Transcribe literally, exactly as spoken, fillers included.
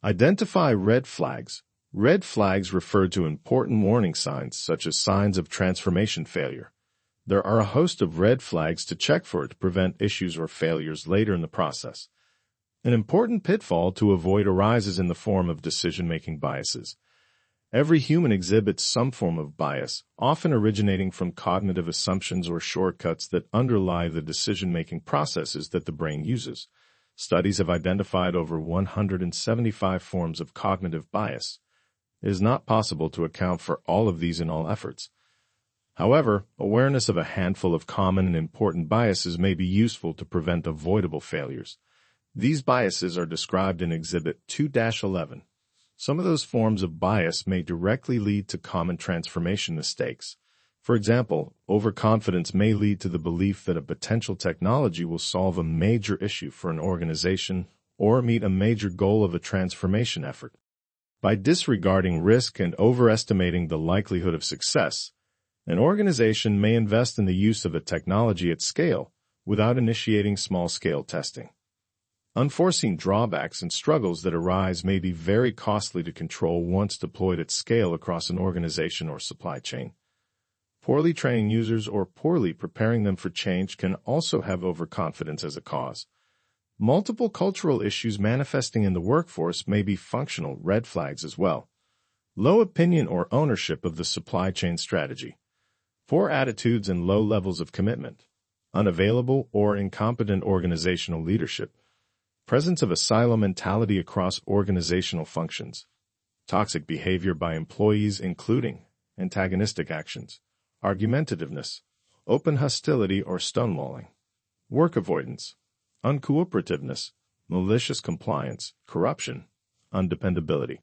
Identify red flags. Red flags refer to important warning signs, such as signs of transformation failure. There are a host of red flags to check for to prevent issues or failures later in the process. An important pitfall to avoid arises in the form of decision-making biases. Every human exhibits some form of bias, often originating from cognitive assumptions or shortcuts that underlie the decision-making processes that the brain uses. Studies have identified over one hundred seventy-five forms of cognitive bias. It is not possible to account for all of these in all efforts. However, awareness of a handful of common and important biases may be useful to prevent avoidable failures. These biases are described in Exhibit two dash eleven. Some of those forms of bias may directly lead to common transformation mistakes. For example, overconfidence may lead to the belief that a potential technology will solve a major issue for an organization or meet a major goal of a transformation effort. By disregarding risk and overestimating the likelihood of success, an organization may invest in the use of a technology at scale without initiating small-scale testing. Unforeseen drawbacks and struggles that arise may be very costly to control once deployed at scale across an organization or supply chain. Poorly training users or poorly preparing them for change can also have overconfidence as a cause. Multiple cultural issues manifesting in the workforce may be functional red flags as well. Low opinion or ownership of the supply chain strategy. Poor attitudes and low levels of commitment. Unavailable or incompetent organizational leadership. Presence of a silo mentality across organizational functions. Toxic behavior by employees including antagonistic actions, argumentativeness, open hostility or stonewalling. Work avoidance. Uncooperativeness, malicious compliance, corruption, undependability.